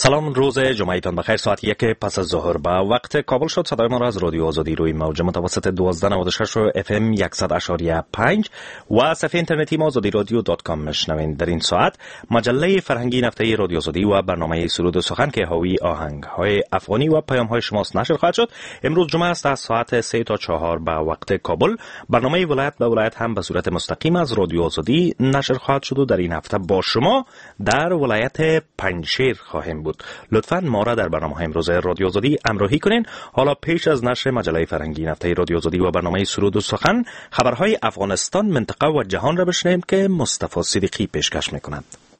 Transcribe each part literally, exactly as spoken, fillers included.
سلام، روز جمعهتان بخیر. ساعت یک پس از ظهر به وقت کابل شد. صدای ما را از رادیو آزادی روی موج متوسط دوازده نود و شش و اف ام صد و پنج و صفحه اینترنتی ما آزادی رادیو دات کام میشنوین. در این ساعت مجله فرهنگی هفته رادیو آزادی و برنامه سرود و سخن که حاوی آهنگ‌های افغانی و پیام‌های شماست نشر خواهد شد. امروز جمعه است، از ساعت سه تا چهار به وقت کابل برنامه ولایت به ولایت هم به صورت مستقیم از رادیو آزادی نشر خواهد شد و در این هفته با شما در ولایت پنجشیر خواهیم بود. لطفاً ما را در برنامه امروز رادیو آزادی همراهی کنین. حالا پیش از نشر مجله فرهنگی هفته رادیو آزادی و برنامه سرود و سخن، خبرهای افغانستان، منطقه و جهان را بشنویم که مصطفی صدیقی پیشکش می‌کند.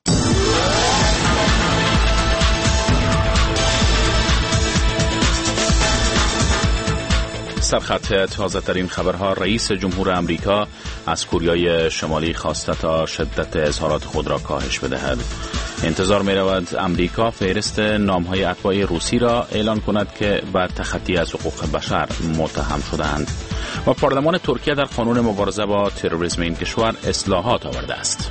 سرخط تازه ترین خبرها: رئیس جمهور امریکا از کوریای شمالی خواسته تا شدت اظهارات خود را کاهش بدهد. انتظار می رود امریکا فهرست نامهای اتباع روسی را اعلان کند که به تخطی از حقوق بشر متهم شدند. و پارلمان ترکیه در قانون مبارزه با تروریسم این کشور اصلاحات آورده است.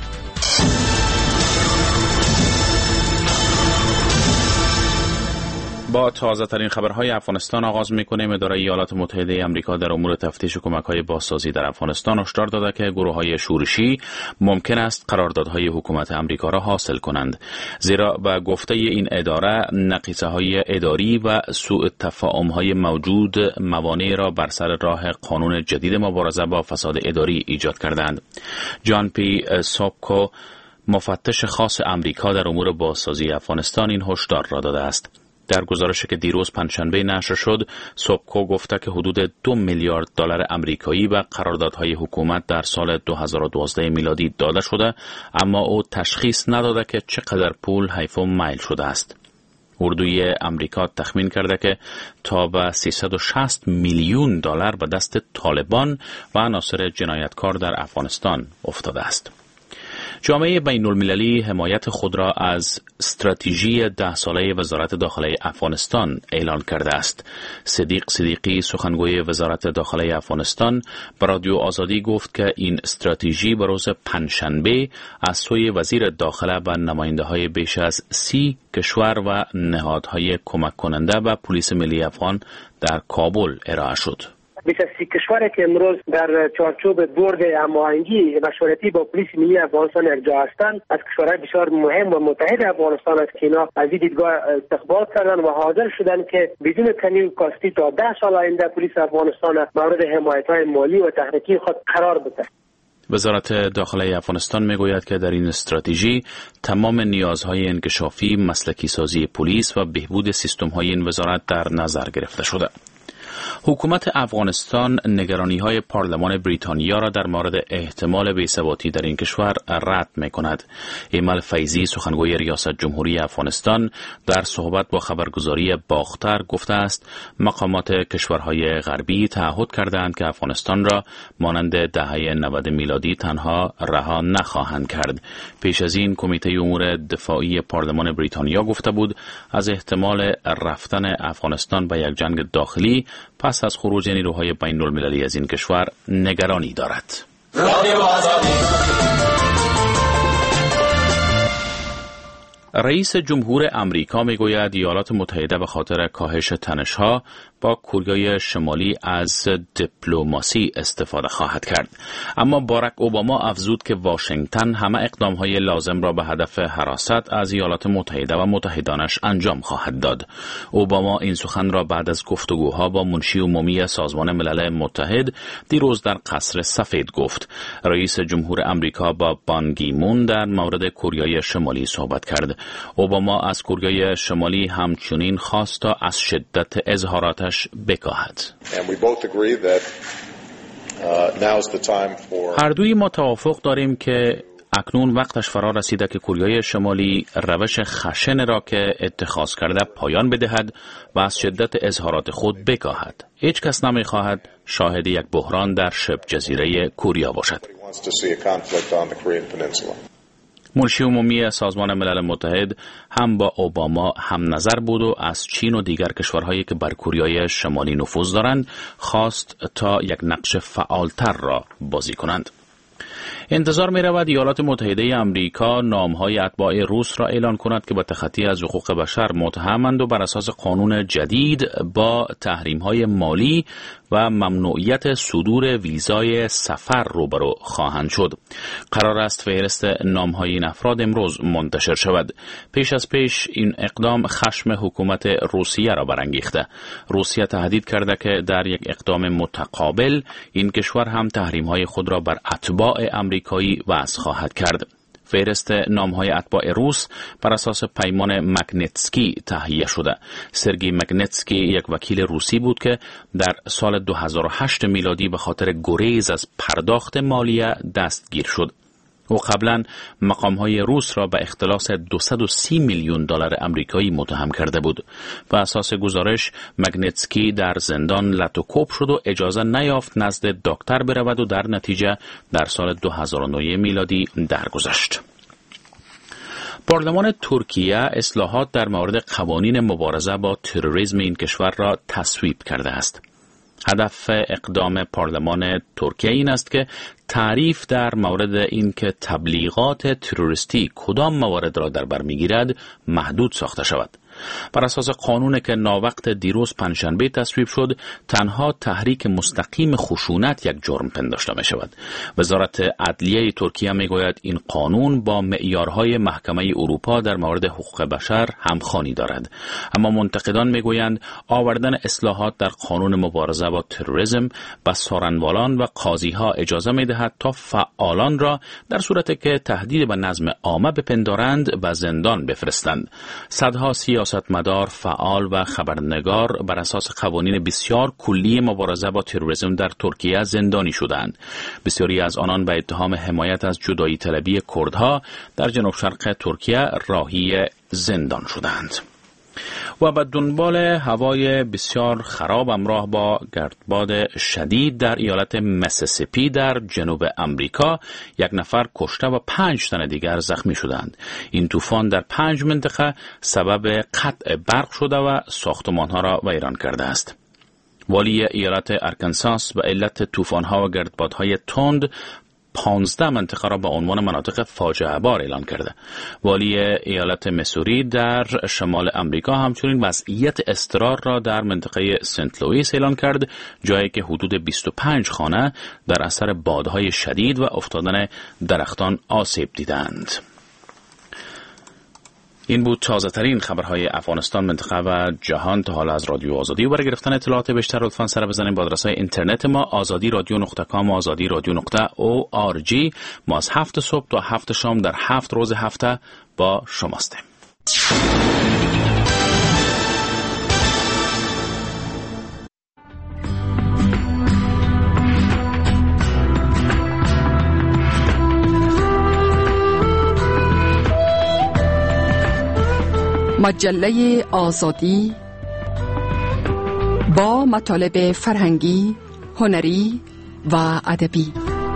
با تازه ترین خبرهای افغانستان آغاز می‌کنیم. اداره ایالات متحده آمریکا در امور تفتیش کمک‌های بازسازی در افغانستان هشدار داده که گروه‌های شورشی ممکن است قراردادهای حکومت آمریکا را حاصل کنند، زیرا به گفته این اداره نقیصه‌های اداری و سوء تفاهم‌های موجود موانع را بر سر راه قانون جدید مبارزه با فساد اداری ایجاد کردند. جان پی سوبکو، مفتش خاص آمریکا در امور بازسازی افغانستان، این هشدار را داده است. در گزارشی که دیروز پنجشنبه نشر شد، سوبکو گفته که حدود دو میلیارد دلار آمریکایی به قراردادهای حکومت در سال دو هزار و دوازده میلادی داده شده، اما او تشخیص نداده که چقدر پول حیف و میل شده است. اردوی امریکا تخمین کرده که تا به سیصد و شصت میلیون دلار به دست طالبان و عناصر جنایتکار در افغانستان افتاده است. جامعه بین المللی حمایت خود را از استراتژی ده ساله وزارت داخله افغانستان اعلان کرده است. صدیق صدیقی، سخنگوی وزارت داخله افغانستان، به رادیو آزادی گفت که این استراتژی به روز پنجشنبه از سوی وزیر داخله و نماینده‌های بیش از سی کشور و نهادهای کمک کننده و پلیس ملی افغان در کابل ارائه شد. بیش از سی کشوری که امروز در چارچوب بورد هماهنگی مشورتی با پلیس ملی افغانستان یک جا هستند، از کشورهای بسیار مهم و متحد افغانستان است که اینا از این دیدگاه استقبال کردند و حاضر شدند که بدون کمی و کاستی تا ده سال آینده پلیس افغانستان مورد حمایت‌های مالی و تکنیکی خود قرار بده. وزارت داخله افغانستان میگوید که در این استراتژی تمام نیازهای انکشافی، مسلکی سازی پلیس و بهبود سیستم‌های این وزارت در نظر گرفته شده. حکومت افغانستان نگرانی‌های پارلمان بریتانیا را در مورد احتمال بی‌ثباتی در این کشور رد می‌کند. ایمل فیضی، سخنگوی ریاست جمهوری افغانستان، در صحبت با خبرگزاری باختر گفته است مقامات کشورهای غربی تعهد کردند که افغانستان را مانند دهه نود میلادی تنها رها نخواهند کرد. پیش از این کمیته امور دفاعی پارلمان بریتانیا گفته بود از احتمال رفتن افغانستان به یک جنگ داخلی پس از خروج نیروهای بین المللی از این کشور نگرانی دارد. رئیس جمهور امریکا میگوید ایالات متحده به خاطر کاهش تنش‌ها با کوریای شمالی از دیپلماسی استفاده خواهد کرد. اما باراک اوباما افزود که واشنگتن همه اقدام‌های لازم را به هدف حراست از ایالات متحده و متحدانش انجام خواهد داد. اوباما این سخن را بعد از گفتگوها با منشی عمومی سازمان ملل متحد دیروز در قصر سفید گفت. رئیس جمهور امریکا با بان کی مون در مورد کوریای شمالی صحبت کرد. اوباما از کوریای شمالی همچنین خواست تا از شدت اظهاراتش بکاهد. هر دوی ما توافق داریم که اکنون وقتش فرا رسیده که کوریای شمالی روش خشن را که اتخاذ کرده پایان بدهد و از شدت اظهارات خود بکاهد. هیچ کس نمی خواهد شاهد یک بحران در شبه جزیره کوریا باشد. منشی عمومی سازمان ملل متحد هم با اوباما هم نظر بود و از چین و دیگر کشورهایی که بر کوریای شمالی نفوذ دارند خواست تا یک نقش فعالتر را بازی کنند. انتظار می رود ایالات متحده آمریکا نامهای اتباع روس را اعلان کند که با تخطی از حقوق بشر متهمند و بر اساس قانون جدید با تحریم‌های مالی و ممنوعیت صدور ویزای سفر روبرو خواهند شد. قرار است فهرست نام‌های این افراد امروز منتشر شود. پیش از پیش این اقدام خشم حکومت روسیه را برانگیخته. روسیه تهدید کرده که در یک اقدام متقابل این کشور هم تحریم‌های خود را بر اتباع آمریکایی وضع خواهد کرد. فهرست نام‌های اتباع روس بر اساس پیمان مگنتسکی تهیه شده. سرگئی مگنتسکی یک وکیل روسی بود که در سال دو هزار و هشت میلادی به خاطر گریز از پرداخت مالیه دستگیر شد. او قبلا مقام‌های روس را به اختلاس دویست و سی میلیون دلار آمریکایی متهم کرده بود. بر اساس گزارش مگنتسکی در زندان لطوکوب شد و اجازه نیافت نزد دکتر برود و در نتیجه در سال دو هزار و نه میلادی درگذشت. پارلمان ترکیه اصلاحات در مورد قوانین مبارزه با تروریسم این کشور را تصویب کرده است. هدف اقدام پارلمان ترکیه این است که تعریف در مورد اینکه تبلیغات تروریستی کدام موارد را در بر میگیرد محدود ساخته شود. بر اساس قانون که ناوقت دیروز پنجشنبه تصویب شد، تنها تحریک مستقیم خشونت یک جرم پنداشته می شود. وزارت عدلیه ترکیه می گوید این قانون با معیارهای محکمه اروپا در مورد حقوق بشر همخوانی دارد. اما منتقدان می گویند آوردن اصلاحات در قانون مبارزه با تروریسم به سارنوالان و قاضی ها اجازه می دهد تا فعالان را در صورتی که تهدید به نظم عامه بپندارند به زندان بفرستند. صدها سیاستمدار، فعال و خبرنگار بر اساس قوانین بسیار کلی مبارزه با تروریسم در ترکیه زندانی شدند. بسیاری از آنان به اتهام حمایت از جدایی طلبی کردها در جنوب شرق ترکیه راهی زندان شدند. و به دنبال هوای بسیار خراب همراه با گردباد شدید در ایالت میسیسیپی در جنوب امریکا، یک نفر کشته و پنج تن دیگر زخمی شدند. این طوفان در پنج منطقه سبب قطع برق شده و ساختمانها را ویران کرده است. والی ایالت ارکانساس به علت طوفان‌ها و گردبادهای تند پانزده منطقه را به عنوان مناطق فاجعه بار اعلان کرده. والی ایالت مسوری در شمال امریکا همچنین وضعیت اضطرار را در منطقه سنت لوئیس اعلان کرد، جایی که حدود بیست و پنج خانه در اثر بادهای شدید و افتادن درختان آسیب دیدند. این بود تازه ترین خبرهای افغانستان، منطقه و جهان تا حالا از رادیو آزادی. و برای گرفتن اطلاعات بیشتر لطفاً سر بزنید به آدرس اینترنت ما آزادی رادیو نقطه کام و آزادی رادیو نقطه او آر جی. ما از هفت صبح تا هفت شام در هفت روز هفته با شماستیم. مجله آزادی با مطالب فرهنگی، هنری و ادبی.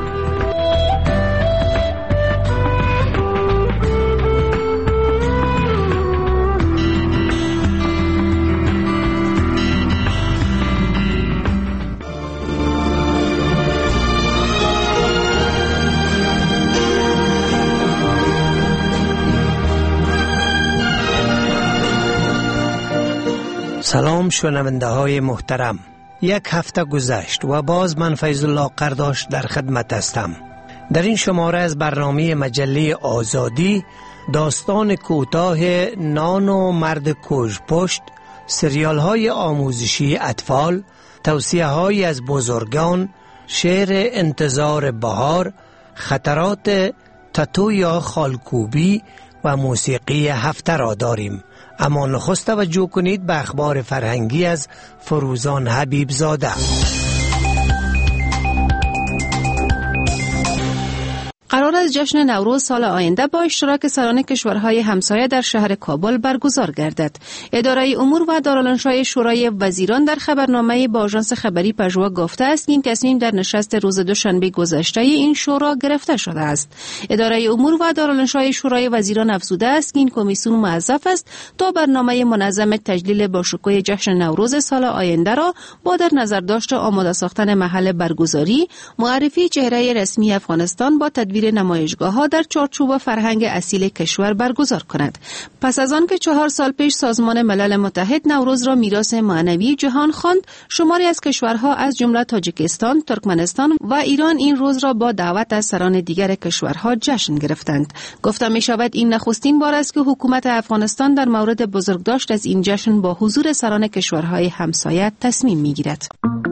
سلام شنونده های محترم، یک هفته گذشت و باز من فیض الله قرداش در خدمت هستم. در این شماره از برنامه مجله آزادی داستان کوتاه نان و مرد کژپشت، سریال های آموزشی اطفال، توصیه های از بزرگان، شعر انتظار بهار، خطرات تتو یا خالکوبی و موسیقی هفته را داریم. اما نخست توجه کنید به اخبار فرهنگی از فروزان حبیب زاده. قرار از جشن نوروز سال آینده با اشتراک سران کشورهای همسایه در شهر کابل برگزار گردد. اداره امور و دارالانشای شورای وزیران در خبرنامه با آژانس خبری پژوا گفته است که این تصمیم در نشست روز دوشنبه گذشته این شورا گرفته شده است. اداره امور و دارالانشای شورای وزیران افزوده است که این کمیسیون موظف است تا برنامه منظم تجلیل باشکوه جشن نوروز سال آینده را با در نظر داشت آماده ساختن محل برگزاری، معرفی چهره رسمی افغانستان با تدبیر نمایشگاه‌ها در چارچوب فرهنگ اصیل کشور برگزار کند. پس از آن که چهار سال پیش سازمان ملل متحد نوروز را میراث معنوی جهان خواند، شماری از کشورها از جمله تاجیکستان، ترکمنستان و ایران این روز را با دعوت از سران دیگر کشورها جشن گرفتند. گفته می شود این نخستین بار است که حکومت افغانستان در مورد بزرگداشت از این جشن با حضور سران کشورهای همسایه تصمیم می گیرد.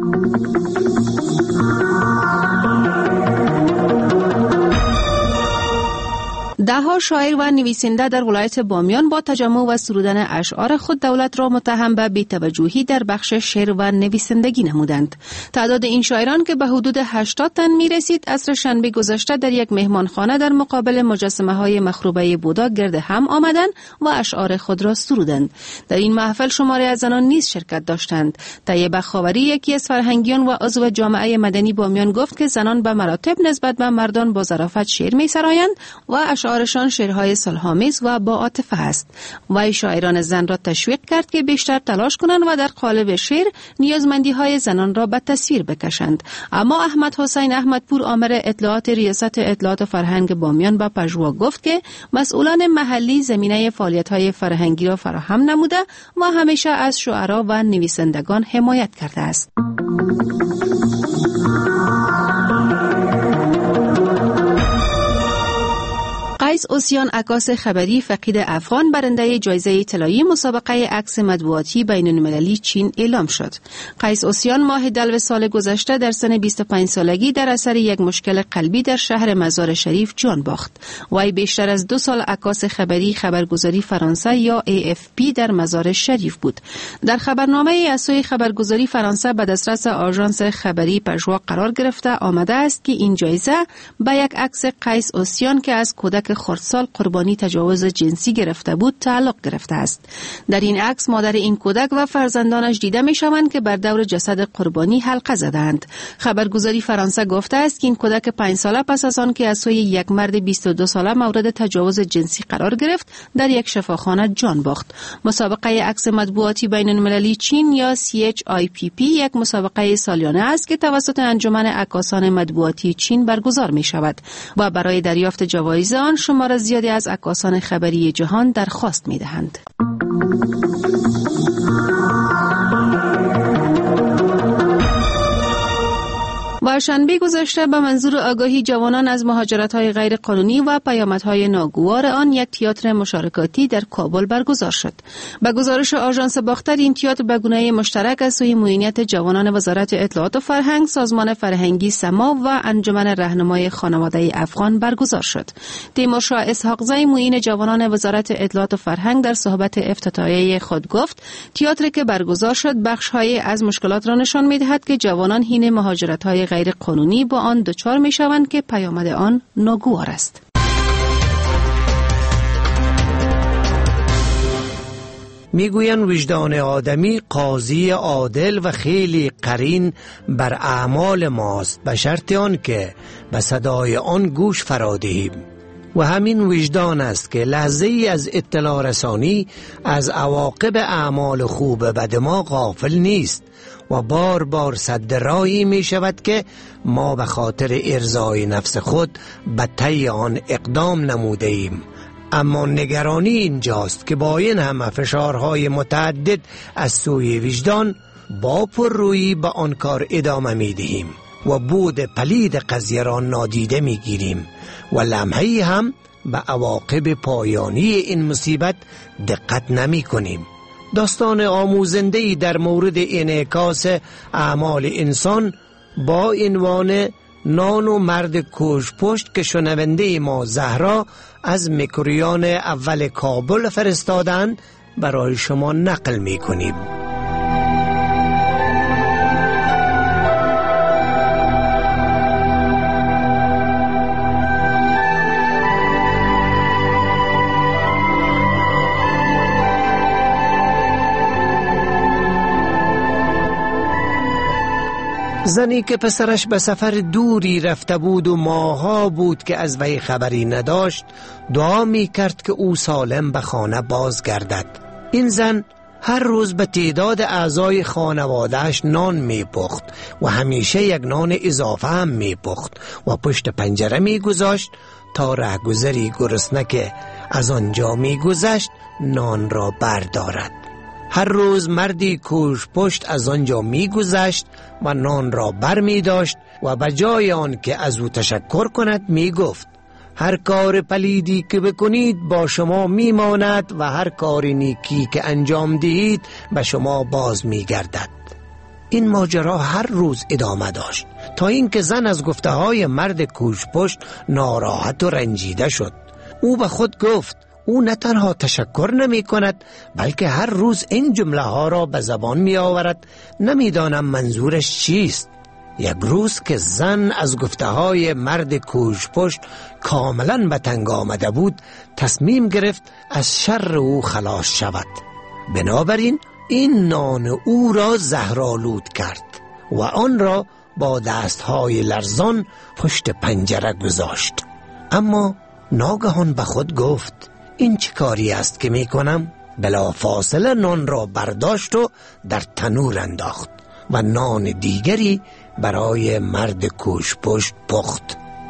ده‌ها شاعر و نویسنده در ولایت بامیان با تجمع و سرودن اشعار خود دولت را متهم به بی‌توجهی در بخش شعر و نویسندگی نمودند. تعداد این شاعران که به حدود هشتاد تن می رسید عصر شنبه گذشته در یک مهمانخانه در مقابل مجسمه های مخروبه بودا گرد هم آمدند و اشعار خود را سرودند. در این محفل شماری از زنان نیز شرکت داشتند. طیبه خاوری، یکی از فرهنگیان و عضو جامعه مدنی بامیان، گفت که زنان به مراتب نسبت به مردان با ظرافت شعر می سرایند و اشعار شان شعرهای صلح‌آمیز و با عاطفه است. وی شاعران زن را تشویق کرد که بیشتر تلاش کنند و در قالب شعر نیازمندی‌های زنان را به تصویر بکشند. اما احمد حسین احمدپور، آمر اطلاعات ریاست اطلاعات فرهنگ بامیان، به پژوا گفت که مسئولان محلی زمینه فعالیت‌های فرهنگی را فراهم نموده و همیشه از شعرا و نویسندگان حمایت کرده است. قیس اوسیان، عکاس خبری فقید افغان، برنده جایزه طلایی مسابقه عکس مطبوعاتی بین‌المللی چین اعلام شد. قیس اوسیان ماه دلو سال گذشته در سن بیست و پنج سالگی در اثر یک مشکل قلبی در شهر مزار شریف جان باخت. وی بیشتر از دو سال عکاس خبری خبرگزاری فرانسه یا ای اف پی در مزار شریف بود. در خبرنامه از سوی خبرگزاری فرانسه به دسترس آژانس خبری پژوا قرار گرفته آمده است که این جایزه به یک عکس قیس اوسیان که از کودک خردسال قربانی تجاوز جنسی گرفته بود تعلق گرفته است. در این عکس مادر این کودک و فرزندانش دیده می شوند که بر دور جسد قربانی حلقه زدند. خبرگزاری فرانسه گفته است که این کودک پنج ساله پس از آن که از سوی یک مرد بیست و دو ساله مورد تجاوز جنسی قرار گرفت در یک شفاخانه جان باخت. مسابقه عکس مطبوعاتی بین المللی چین یا سی اچ آی پی پی یک مسابقه سالیانه است که توسط انجمن عکاسان مطبوعاتی چین برگزار می شود و برای دریافت جوایز آن شمار زیادی از عکاسان خبری جهان درخواست می دهند. و شنبه گذشته به منظور آگاهی جوانان از مهاجرت‌های غیر قانونی و پیامدهای ناگوار آن یک تئاتر مشارکاتی در کابل برگزار شد. به گزارش آژانس باختر، این تئاتر به گونه مشترک از سوی معینیت جوانان وزارت اطلاعات و فرهنگ، سازمان فرهنگی سما و انجمن راهنمای خانواده افغان برگزار شد. تیمورشاه اسحاقزی، معین جوانان وزارت اطلاعات و فرهنگ، در صحبت افتتاحیه خود گفت تئاتر که برگزار شد بخش‌هایی از مشکلات را نشان می‌دهد که جوانان حین مهاجرت‌های غیر قانونی با آن دچار می شوند که پیامد آن ناگوار است. میگویند وجدان آدمی قاضی عادل و خیلی قرین بر اعمال ماست، به شرط آن که به صدای آن گوش فرادهیم. و همین وجدان است که لحظه ای از اطلاع رسانی از عواقب اعمال خوب بد ما غافل نیست و بار بار سد راهی می شود که ما به خاطر ارضای نفس خود به طی آن اقدام نموده ایم. اما نگرانی اینجاست که با این همه فشارهای متعدد از سوی وجدان با پررویی به آن کار ادامه می دهیم و بود پلید قضیه را نادیده می گیریم و لمحه‌ای هم به عواقب پایانی این مصیبت دقت نمی کنیم. داستان آموزنده‌ای در مورد انعکاس اعمال انسان با عنوان نان و مرد کوش پشت که شنونده ما زهرا از مکرویان اول کابل فرستادند برای شما نقل می کنیم. زنی که پسرش به سفر دوری رفته بود و ماها بود که از وی خبری نداشت، دعا می کرد که او سالم به خانه بازگردد. این زن هر روز به تعداد اعضای خانوادهش نان می پخت و همیشه یک نان اضافه هم می پخت و پشت پنجره می گذاشت تا رهگذری گرسنه که از آنجا می گذشت نان را بردارد. هر روز مردی کوش پشت از آنجا می گذشت و نان را بر می داشت و به جای آن که از او تشکر کند می گفت هر کار پلیدی که بکنید با شما می ماند و هر کار نیکی که انجام دهید به شما باز می گردد. این ماجرا هر روز ادامه داشت تا اینکه زن از گفته های مرد کوش پشت ناراحت و رنجیده شد. او به خود گفت او نه تنها تشکر نمی کند بلکه هر روز این جمله ها را به زبان می آورد، نمی دانم منظورش چیست. یک روز که زن از گفته های مرد کوش پشت کاملا به تنگ آمده بود، تصمیم گرفت از شر او خلاص شود. بنابراین این نان او را زهرآلود کرد و آن را با دستهای لرزان پشت پنجره گذاشت. اما ناگهان به خود گفت این چه کاری است که می کنم؟ بلا فاصله نان را برداشت و در تنور انداخت و نان دیگری برای مرد کوش پشت پخت.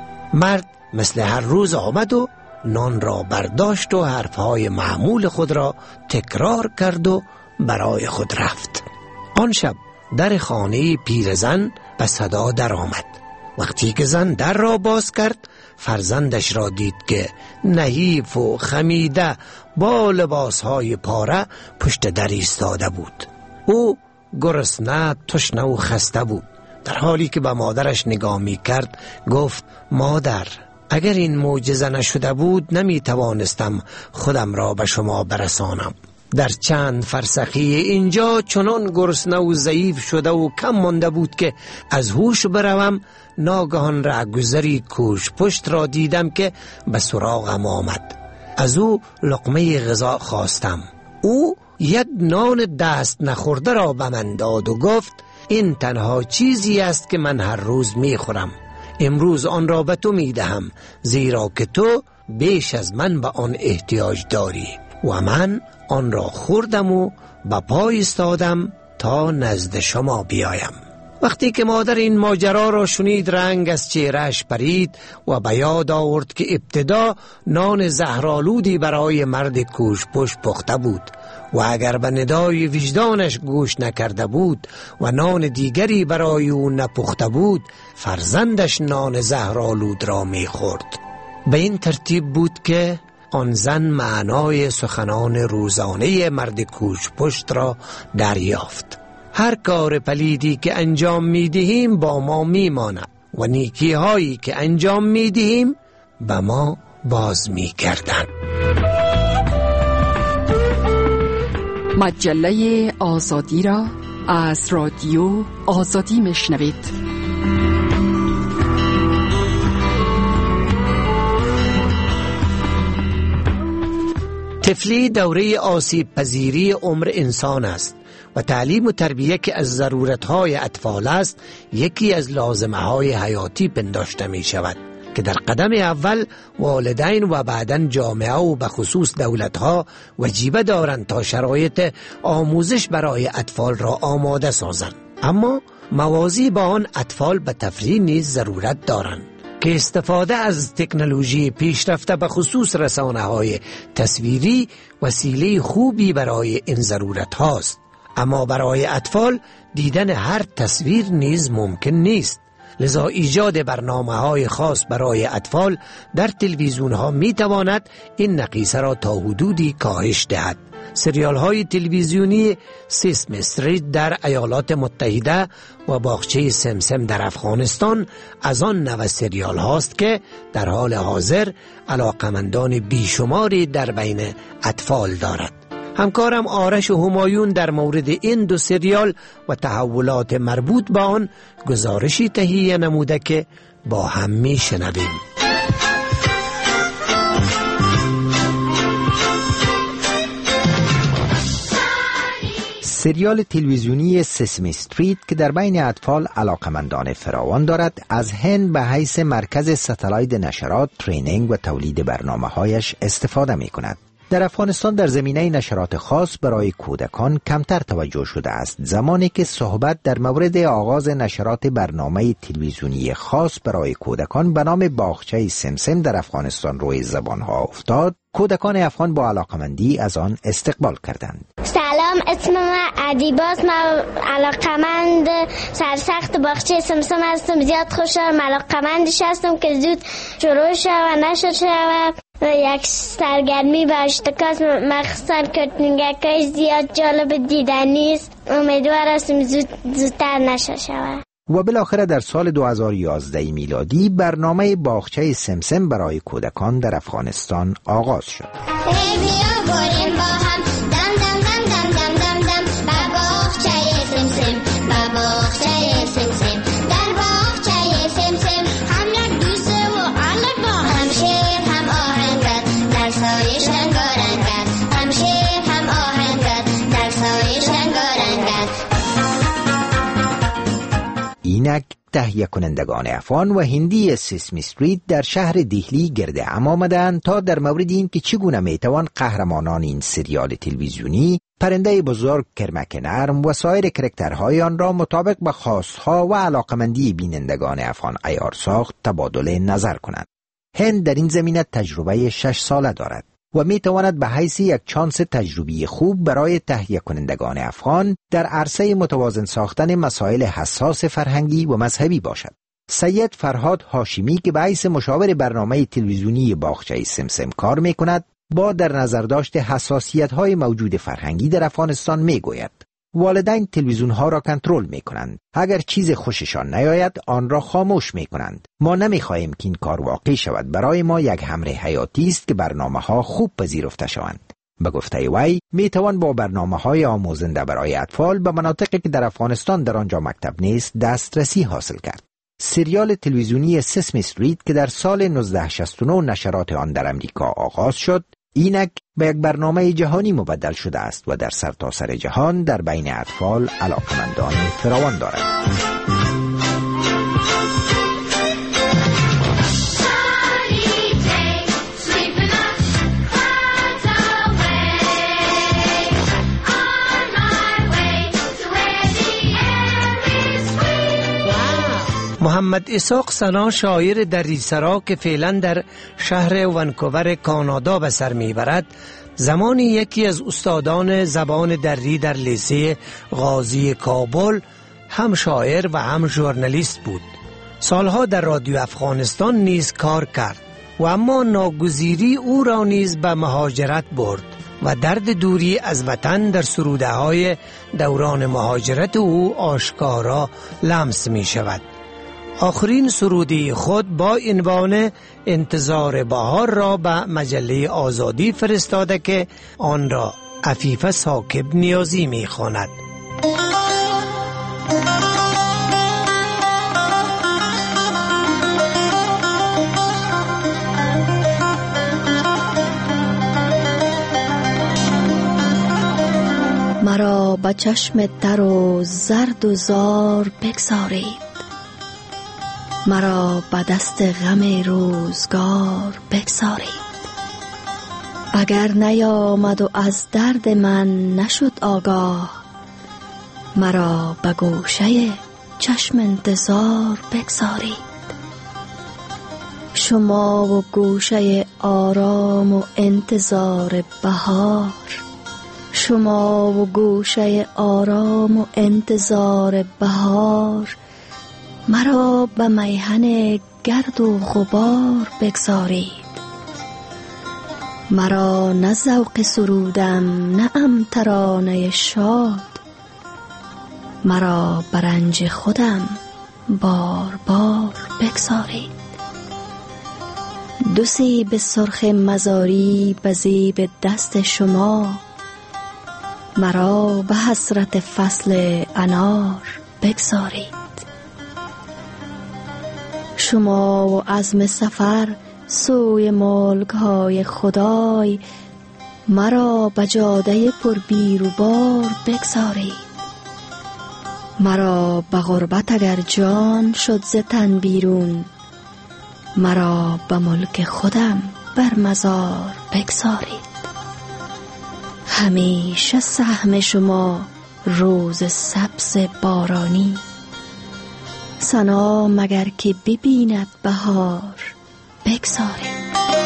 مرد مثل هر روز آمد و نان را برداشت و حرفهای معمول خود را تکرار کرد و برای خود رفت. آن شب در خانه پیرزن به صدا در آمد. وقتی که زن در را باز کرد فرزندش را دید که نحیف و خمیده با لباسهای پاره پشت در ایستاده بود. او گرسنه، تشنه و خسته بود. در حالی که به مادرش نگاه می کرد گفت مادر، اگر این معجزه نشده بود نمی توانستم خودم را به شما برسانم. در چند فرسخی اینجا چنان گرسنه و ضعیف شده و کم مانده بود که از هوش بروم ناگهان رهگذری کوش پشت را دیدم که به سراغم آمد. از او لقمه غذا خواستم. او یک نان دست نخورده را به من داد و گفت این تنها چیزی است که من هر روز می خورم. امروز آن را به تو می دهم زیرا که تو بیش از من به آن احتیاج داری. و من آن را خوردم و به پای ایستادم تا نزد شما بیایم. وقتی که مادر این ماجرا را شنید رنگ از چهرهش پرید و به یاد آورد که ابتدا نان زهرآلودی برای مرد کوش پشت پخته بود و اگر به ندای وجدانش گوش نکرده بود و نان دیگری برای او نپخته بود فرزندش نان زهرآلود را میخورد. به این ترتیب بود که آن زن معنای سخنان روزانه مرد کوش پشت را دریافت. هر کار پلیدی که انجام میدهیم با ما میماند و نیکی هایی که انجام میدهیم به ما باز میگردند. مجله آزادی را از رادیو آزادی میشنوید. طفلی دوره آسیب پذیری عمر انسان است و تعلیم و تربیه که از ضرورتهای اطفال است یکی از لازمه های حیاتی پنداشته می شود که در قدم اول والدین و بعداً جامعه و به خصوص دولتها وجیبه دارند تا شرایط آموزش برای اطفال را آماده سازند. اما موازی با آن اطفال به تفریح نیز ضرورت دارند که استفاده از تکنولوژی پیشرفته به خصوص رسانه های تصویری وسیله خوبی برای این ضرورت هاست. اما برای اطفال دیدن هر تصویر نیز ممکن نیست، لذا ایجاد برنامه های خاص برای اطفال در تلویزیون ها می تواند این نقیصه را تا حدودی کاهش دهد. سریال های تلویزیونی سیسم استریت در ایالات متحده و باغچه سمسم در افغانستان از آن نوع سریال هاست که در حال حاضر علاقمندان بیشماری در بین اطفال دارد. همکارم آرش و همایون در مورد این دو سریال و تحولات مربوط به آن گزارشی تهیه نموده که با هم می شنویم. سریال تلویزیونی سسمی استریت که در بین اطفال علاقمندان فراوان دارد، از هند به حیث مرکز ستلاید نشرات، ترینینگ و تولید برنامه‌هایش استفاده می‌کند. در افغانستان در زمینه نشرات خاص برای کودکان کمتر توجه شده است، زمانی که صحبت در مورد آغاز نشرات برنامه تلویزیونی خاص برای کودکان به نام باغچه سمسم در افغانستان روی زبانها افتاد، کودکان افغان با علاقمندی از آن استقبال کردند. سلام، اسم من عدیباست. من علاقمند سرسخت باغچه سمسم هستم. زیاد خوشحالم علاقمندش هستم که زود شروع شد و نشد شد و یک سرگرمی به اشتکاست، مخصوصا کارتونگکای زیاد جالب دیدنی است. امیدوار هستم زود زودتر نشد شود. و بالاخره در سال دو هزار و یازده میلادی برنامه باغچه سمسم برای کودکان در افغانستان آغاز شد. اینک تهیه کنندگان افغان و هندی سسمی استریت در شهر دهلی گرد هم آمدند تا در مورد این که چگونه میتوان قهرمانان این سریال تلویزیونی، پرنده بزرگ، کرمک نرم و سایر کرکترهای آن را مطابق به خواستها و علاقمندی بینندگان افغان عیار ساخت تبادل نظر کنند. هند در این زمینه تجربه شش ساله دارد و می تواند به حیث یک چانس تجربی خوب برای تهیه کنندگان افغان در عرصه متوازن ساختن مسائل حساس فرهنگی و مذهبی باشد. سید فرهاد هاشمی که به حیث مشاور برنامه تلویزیونی باغچه سمسم کار می کند، با در نظر داشت حساسیت‌های موجود فرهنگی در افغانستان می گوید والدین تلویزیون ها را کنترل می کنند. اگر چیز خوششان نیاید آن را خاموش می کنند. ما نمی خواهیم که این کار واقع شود. برای ما یک امر حیاتی است که برنامه ها خوب پذیرفته شوند. به گفته وی می توان با برنامه های آموزنده برای اطفال به مناطقی که در افغانستان در آنجا مکتب نیست دسترسی حاصل کرد. سریال تلویزیونی سسمی استریت که در سال نوزده شصت و نه نشرات آن در امریکا آغاز شد، اینک به یک برنامه جهانی مبدل شده است و در سرتاسر جهان در بین اطفال علاقمندان فراوان دارد. محمد اسحاق سنا، شاعر دریسرا که فعلا در شهر ونکوور کانادا به سر میبرد، زمانی یکی از استادان زبان دری در لیسه غازی کابل هم شاعر و هم ژورنالیست بود. سالها در رادیو افغانستان نیز کار کرد و اما ناگزیری او را نیز به مهاجرت برد و درد دوری از وطن در سروده های دوران مهاجرت او آشکارا لمس می شود. آخرین سرودی خود با عنوان انتظار بهار را به مجله آزادی فرستاده که آن را عفیفه ساکب نیازی می خواند. مرا به چشم تر و زرد و زار بگذارید، مرا به دست غم روزگار بگذارید. اگر نیامد و از درد من نشد آگاه، مرا به گوشه چشم انتظار بگذارید. شما و گوشه آرام و انتظار بهار، شما و گوشه آرام و انتظار بهار، مرا به میهن گرد و غبار بگذارید. مرا نه ذوق سرودم نه ام ترانه شاد، مرا به رنج خودم بار بار بگذارید. دو سیب سرخ مزاری به زیب دست شما، مرا به حسرت فصل انار بگذارید. شما و عزم سفر سوی ملک های خدای، مرا به جاده پر بیر و بار بگذارید. مرا به غربت اگر جان شد ز تن بیرون، مرا به ملک خودم بر مزار بگذارید. همیشه سهم شما روز سبز بارانی، سنا مگر که ببیند بهار بگذارید.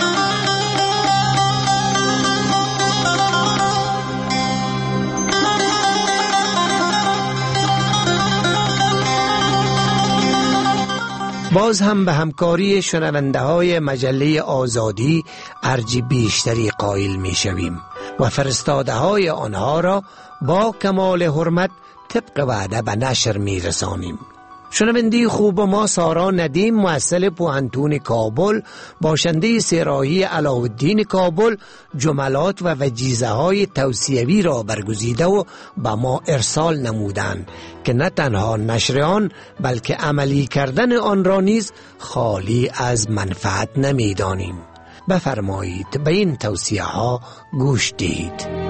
باز هم به همکاری شنونده های مجله آزادی ارج بیشتری قائل می شویم و فرستاده های آنها را با کمال حرمت طبق وعده به نشر می رسانیم. شنونده خوب ما سارا ندیم، مؤسس پوهنتون کابل، باشنده سراهی علاءالدین کابل، جملات و وجیزه های توصیوی را برگزیده و به ما ارسال نمودند که نه تنها نشر آن بلکه عملی کردن آن را نیز خالی از منفعت نمی دانیم. بفرمایید به این توصیه ها گوش دهید.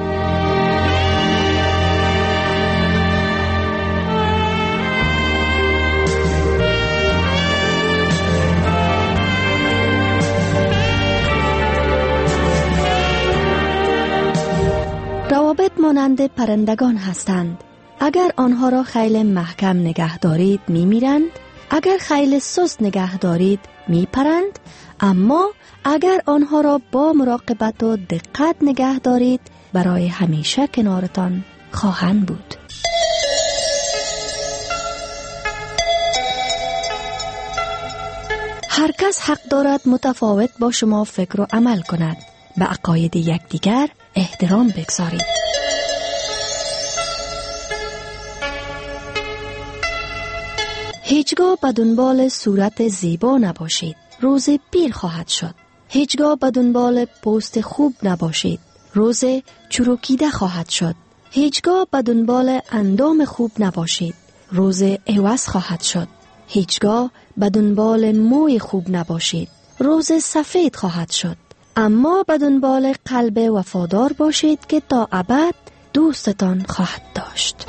روابط مانند پرندگان هستند. اگر آنها را خیلی محکم نگه دارید می میرند، اگر خیلی سست نگه دارید می پرند، اما اگر آنها را با مراقبت و دقت نگه دارید برای همیشه کنارتان خواهند بود. هر کس حق دارد متفاوت با شما فکر و عمل کند. به عقاید یکدیگر احترام بگذارید. هیچگاه به دنبال صورت زیبا نباشید، روز پیر خواهد شد. هیچگاه به دنبال پوست خوب نباشید، روز چروکیده خواهد شد. هیچگاه به دنبال اندام خوب نباشید، روز عوض خواهد شد. هیچگاه به دنبال موی خوب نباشید، روز سفید خواهد شد. اما به دنبال قلب وفادار باشید که تا ابد دوستتان خواهد داشت.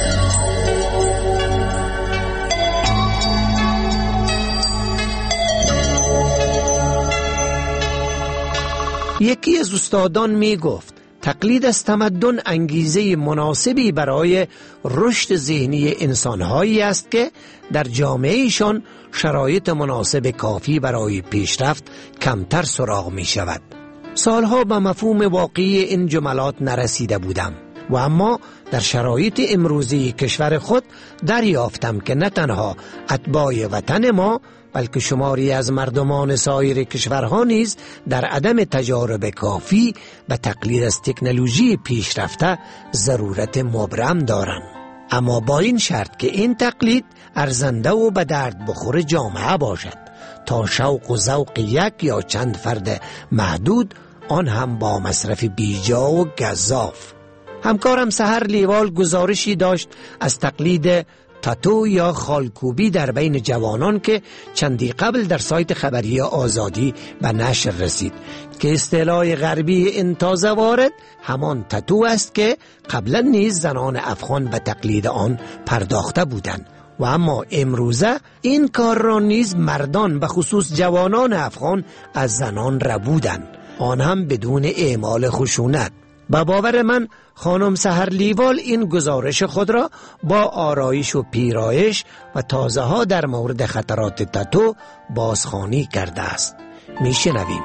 یکی از استادان می گفت تقلید از تمدن انگیزه مناسبی برای رشد ذهنی انسانهایی است که در جامعهشان شرایط مناسب کافی برای پیشرفت کمتر سراغ می شود. سالها به مفهوم واقعی این جملات نرسیده بودم و اما در شرایط امروزی کشور خود دریافتم که نه تنها اتباع وطن ما بلکه شماری از مردمان سایر کشورها نیز در عدم تجارب کافی به تقلید از تکنولوژی پیشرفته ضرورت مبرم دارند، اما با این شرط که این تقلید ارزنده و به درد بخور جامعه باشد تا شوق و ذوق یک یا چند فرد محدود، آن هم با مصرف بیجا و گزاف. همکارم سحر لیوال گزارشی داشت از تقلید تاتو یا خالکوبی در بین جوانان که چندی قبل در سایت خبری آزادی به نشر رسید که اصطلاح غربی این تازه وارد همان تاتو است که قبلا نیز زنان افغان به تقلید آن پرداخته بودند و اما امروزه این کار را نیز مردان به خصوص جوانان افغان از زنان ربودند، آن هم بدون اعمال خشونت. با باور من خانم سحر لیوال این گزارش خود را با آرایش و پیرایش و تازه ها در مورد خطرات تاتو بازخوانی کرده است. میشنویم.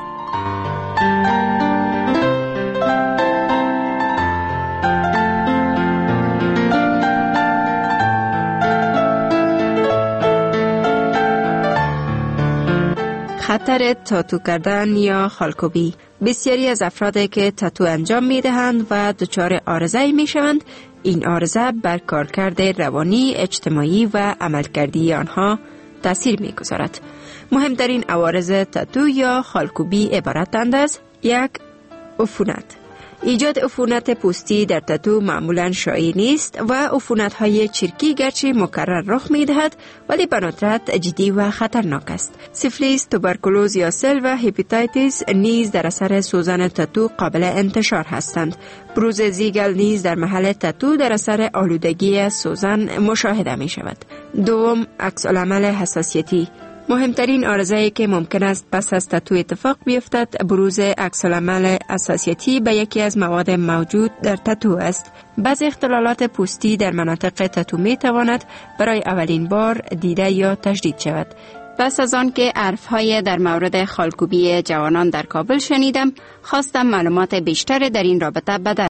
خطر تاتو کردن یا خالکوبی. بسیاری از افرادی که تاتو انجام می دهند و دچار عارضه می شوند، این عارضه بر کارکرد روانی، اجتماعی و عملکردی آنها تاثیر می گذارد. مهمترین عوارض تاتو یا خالکوبی عبارتند از یک، عفونت. ایجاد عفونت پوستی در تتو معمولاً شایع نیست و عفونت‌های چرکی گرچه مکرر رخ می‌دهد ولی به ندرت جدی و خطرناک است. سیفلیس، توبرکولوز یا سل و هپاتیتیس نیز در اثر سوزن تتو قابل انتشار هستند. بروز زیگل نیز در محل تتو در اثر آلودگی سوزن مشاهده می شود. دوم، عکس العمل حساسیتی. مهمترین عارضه‌ای که ممکن است پس از تتو اتفاق بیفتد بروز عکس العمل حساسیتی به یکی از مواد موجود در تتو است. بعضی اختلالات پوستی در مناطق تتو می تواند برای اولین بار دیده یا تجدید شود. پس از آن که حرف‌های در مورد خالکوبی جوانان در کابل شنیدم، خواستم معلومات بیشتر در این رابطه به